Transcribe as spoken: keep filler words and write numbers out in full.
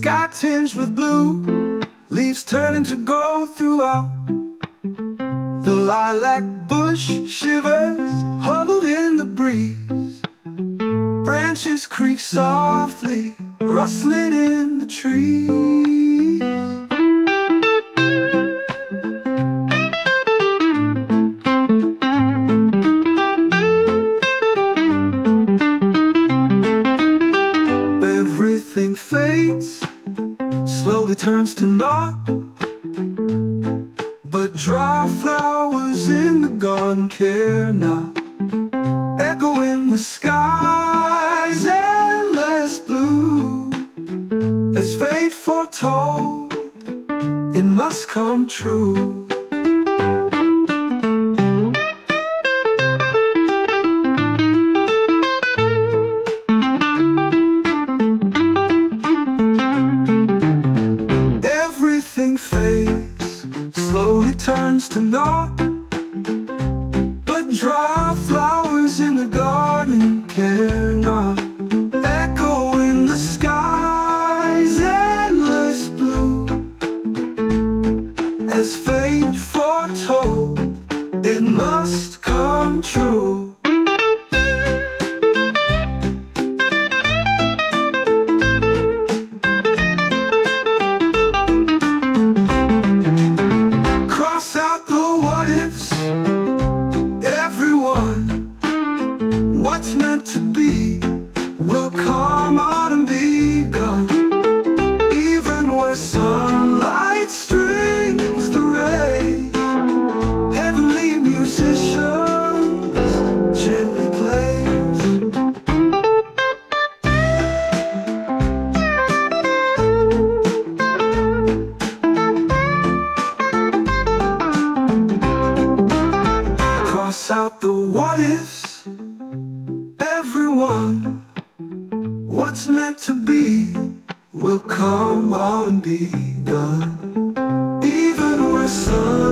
sky tinged with blue, leaves turning to gold throughout. The lilac bush shivers, huddled in the breeze. Branches creak softly, rustling in the trees. Everything fades, slowly turns to naught, but dry flowers in the garden care not. Echo in the sky's endless blue, as fate foretold, it must come true. Everything fades, slowly turns to naught, but dry flowers in the garden care not. Echo in the sky's endless blue, as fate foretold, it must come true. Cross out the what ifs, everyone. What's meant to be will come out and be gone. Even where sunlight strings the rays, heavenly musicians gently plays. Cross out the what ifs, everyone. What's meant to be will come on and be done. Even where sun